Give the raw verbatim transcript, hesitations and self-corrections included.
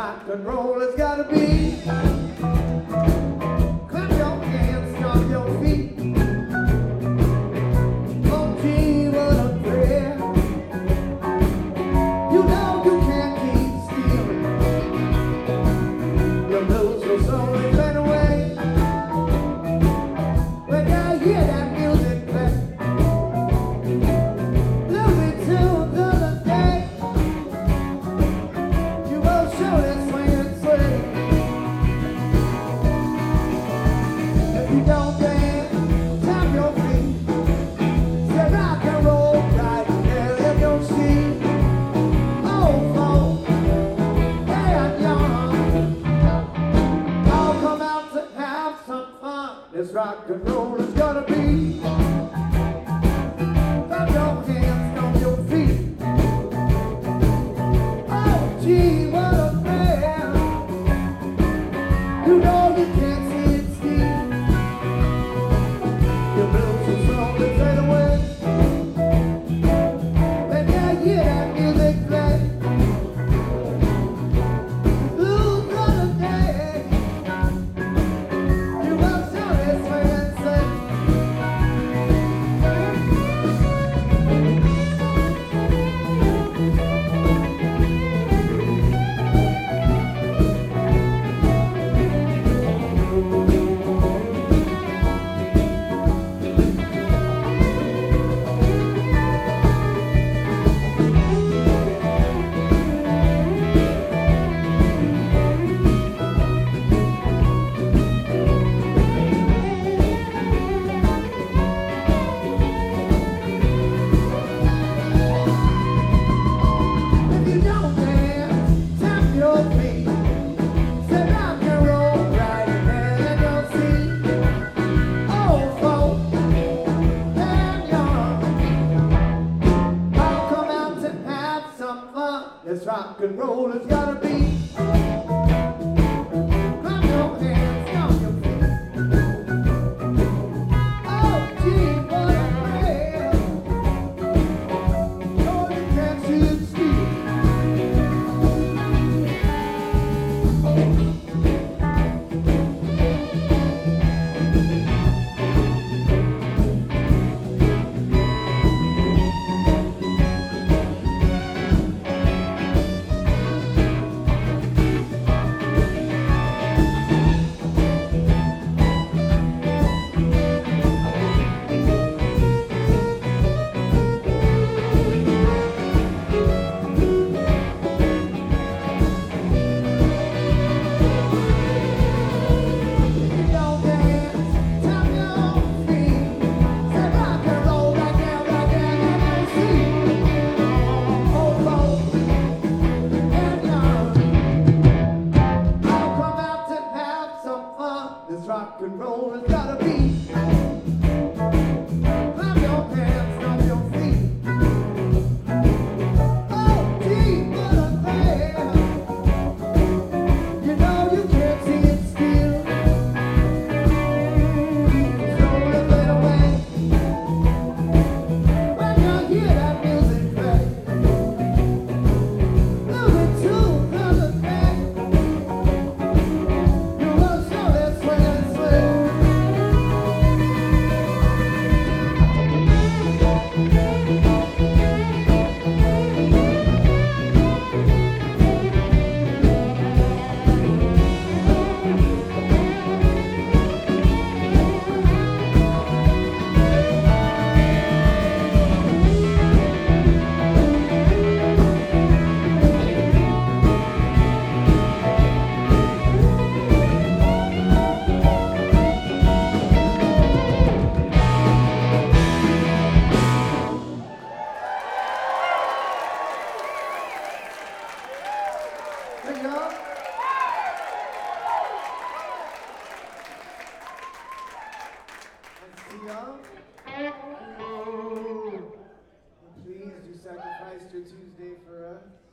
rock and roll has gotta be. Clap your hands, stomp your feet. Oh gee, what a prayer. You know you can't keep still. Your blues will slowly fade away. When you hear that music play, look into the day. You will surely swing and sway. If you don't dance, tap your feet. Say rock and roll right there in your seat. Old folks, they are young. All come out to have some fun. This rock and roll is gonna be. Clap your hands, stomp your feet. Oh gee, what a man. You know you can't see it, Steve. Your blues will slowly fade away. When you hear that music play, blues for the day. You will surely swing and sway. If you don't dance, tap your feet. Say rock and roll right there in your seat. Old folks and young, all come out to have some fun. This rock and roll has gotta be. Clap your hands, stomp your feet. Oh gee, what a thrill. Oh, you can't see it, Steve. If you don't dance, tap your feet. Say rock and roll right there, right there in your seat. Old folks and young, all come out to have some fun. This rock and roll has gotta be. Clap your hands, stomp your feet. Oh gee, what a thrill. You know you can't see it still. Slowly fade away. When you hear that music play, look into the day. You will surely swing and sway. Hey, y'all. Nice to see y'all. Please, you sacrificed your Tuesday for us.